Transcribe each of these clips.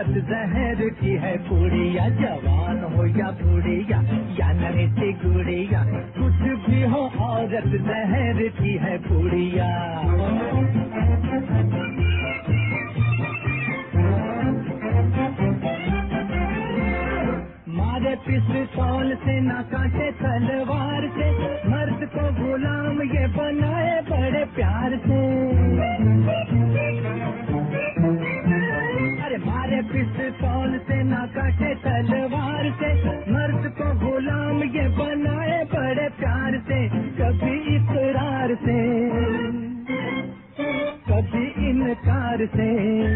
औरत जहर की है पूड़िया, जवान हो या बूढ़िया या नन्ही गुड़िया, कुछ भी हो औरत जहर की है पूड़िया। मारे पिस्तौल से ना काटे तलवार से, मर्द को गुलाम ये बनाए बड़े प्यार से। अरे मारे पिस्तौल से ना काटे तलवार से, मर्द को गुलाम ये बनाए बड़े प्यार से। कभी इकरार से कभी इनकार से,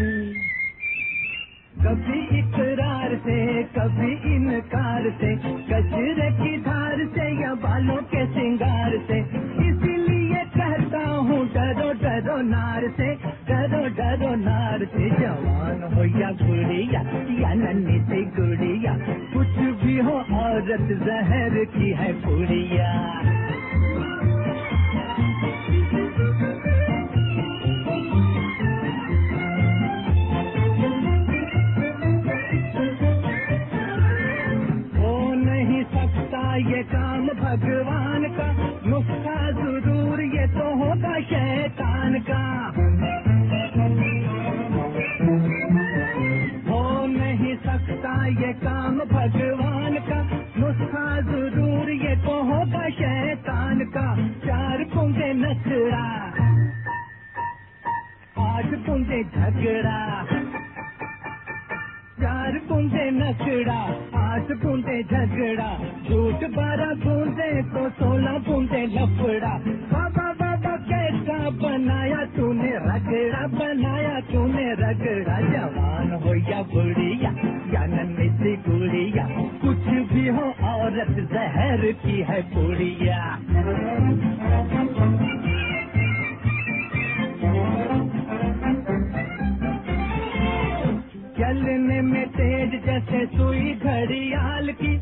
कभी इकरार से कभी इनकार से, गजरे की धार से या बालों के श्रृंगार से। इसीलिए कहता हूँ डरो डरो नार से, डरो डरो नार से। जवान हो या बूढ़िया या नन्ही सी गुड़िया, कुछ भी हो औरत जहर की है पूड़िया। ये काम भगवान का, नुस्खा जरूर ये तो होगा शैतान का। हो नहीं सकता ये काम भगवान का, नुस्खा जरूर ये तो होगा शैतान का। 4 बूंदे नखरा 8 बूंदे झगड़ा, 4 बूंदे नखड़ा 8 बूंदे झगड़ा, झूठ 12 बूंदे तो 16 बूंदे लफड़ा। बाबा बाबा कैसा बनाया तूने रगड़ा, बनाया तूने रगड़ा। जवान हो या बुढ़िया या नन्ही सी गुड़िया, कुछ भी हो औरत जहर की है पूड़िया। चलने में तेज जैसे सुई घड़ियाल की,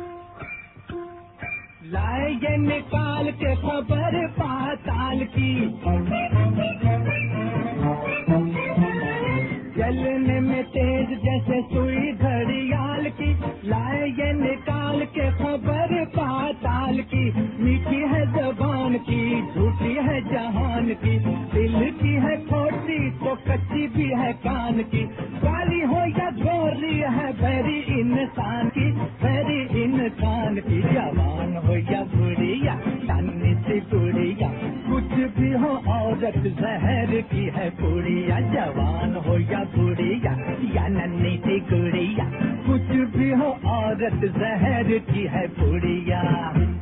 लाए ये निकाल के खबर पाताल की। चलने में तेज जैसे सुई घड़ियाल की, लाए ये निकाल के खबर पाताल की। मीठी है जबान की झूठी है जहान की, दिल की है खोटी तो कच्ची भी है कान की। काली हो या गोरी है भैरी इंसान की, भैरी इंसान की। जवान हो या बुढ़िया नन्ही सी गुड़िया, कुछ भी हो औरत जहर की है पूड़िया। जवान हो या बुढ़िया या नन्ही सी गुड़िया, कुछ भी हो औरत जहर की है पूड़िया।